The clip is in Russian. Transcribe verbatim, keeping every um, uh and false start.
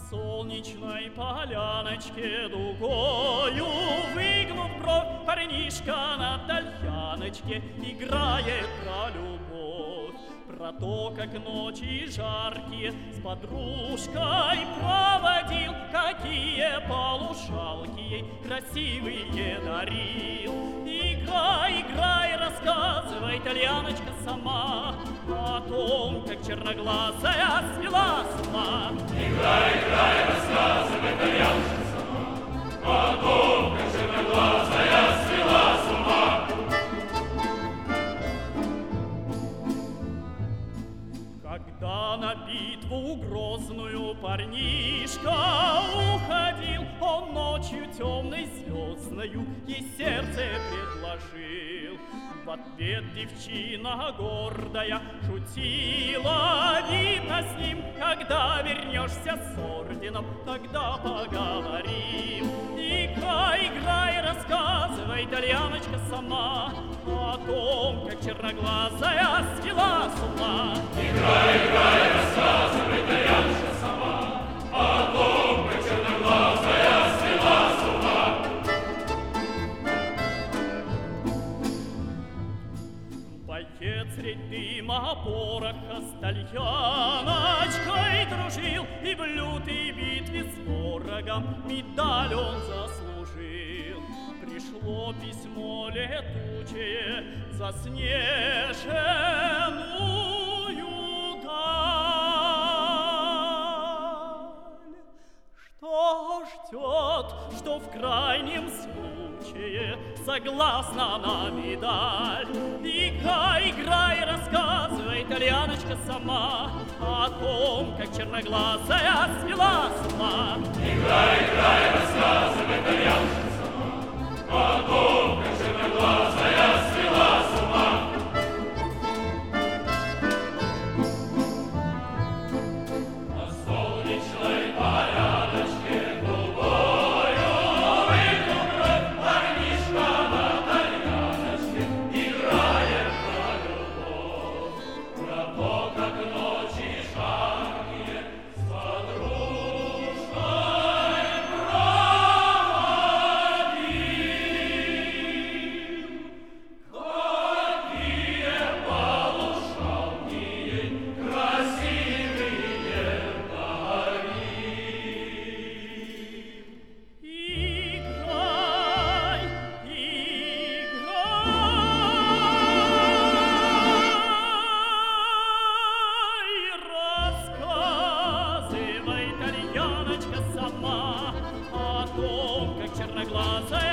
солнечной поляночке дугою, выгнув бровь, парнишка на тальяночке играет про любовь, про то, как ночи жаркие с подружкой проводил, какие полушалки ей красивые дарил. Играй, играй, рассказывай, итальяночка, сама о том, как черноглазая свела с ума. Играй, играй, рассказывай, итальяночка, сама о том, как черноглазая свела с ума. Когда на битву грозную парнишка уходил, он ночью темной звездною ей сердце предложил. В ответ девчина гордая шутила: видно с ним, когда вернешься с орденом, тогда поговорим. Играй, играй, рассказывай, итальяночка, сама о том, как черноглазая свела с ума. Играй, играй, рассказывай, итальяночка, сама о том, как черноглазая свела с ума. Боец средь дыма пороха с тальяночкой дружил, и в лютой битве с ворогом медаль он заслужил. Пришло письмо летучее заснеженную даль. Что ждет, что в крайнем случае согласна на медаль? Играй, играй, рассказывай, итальяночка, сама о том, как черноглазая свела с ума. Играй, играй, рассказывай, итальяночка, сама о том, как черноглазая свела с ума. На солнечной поляночке голубою, выгнув бровь, парнишка на тальяночке играет про любовь, про то, как ночи жаркие с подружкой Рассказывай, итальяночка, сама о том, как черноглазая